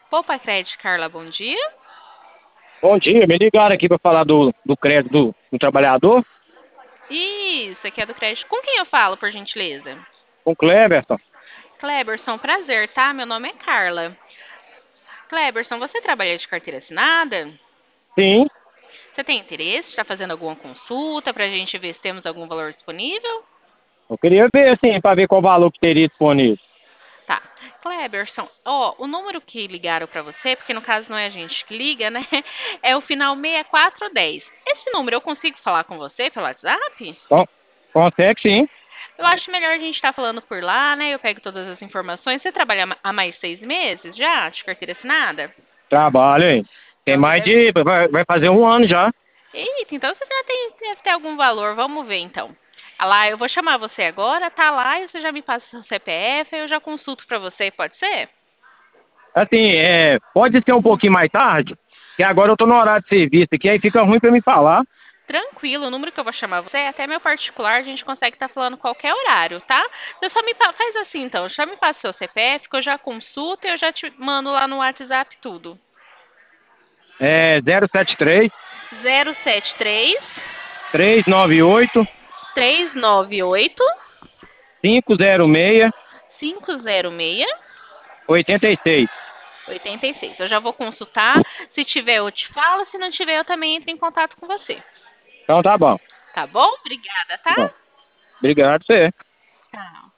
Poupa Crédito, Carla, bom dia. Bom dia, me ligaram aqui para falar do crédito do trabalhador, Isso, aqui é do crédito. Com quem eu falo, por gentileza? com o Cleberson. Cleberson, prazer, tá? Meu nome é Carla. Cleberson, você trabalha de carteira assinada? Sim, Você tem interesse? Está fazendo alguma consulta para a gente ver se temos algum valor disponível? eu queria ver, assim, para ver qual valor que teria disponível. Tá. Cleberson, ó, o número que ligaram para você, porque no caso não é a gente que liga, né? É o final 6410. Esse número eu consigo falar com você pelo WhatsApp? Então, consegue sim, Eu acho melhor a gente estar falando por lá, né? Eu pego todas as informações. Você trabalha há mais 6 meses já de carteira assinada? trabalho, hein? Tem Então você mais deve. vai fazer um ano já. Eita, então você já deve ter algum valor. Vamos ver então. Ah lá, eu vou chamar você agora, tá lá, e você já me passa o seu CPF, eu já consulto pra você, pode ser? Assim, pode ser um pouquinho mais tarde, que agora eu tô no horário de serviço aqui, aí fica ruim para me falar. Tranquilo, o número que eu vou chamar você é até meu particular, a gente consegue estar falando qualquer horário, tá? Você só faz assim então, já me passa o seu CPF, que eu já consulto e eu já te mando lá no WhatsApp tudo. É 073 073 398 398 506 506 86. 86. Eu já vou consultar. Se tiver, eu te falo. Se não tiver, eu também entro em contato com você. Então tá bom. Tá bom? Obrigada, tá? Bom, obrigado, você. Tchau.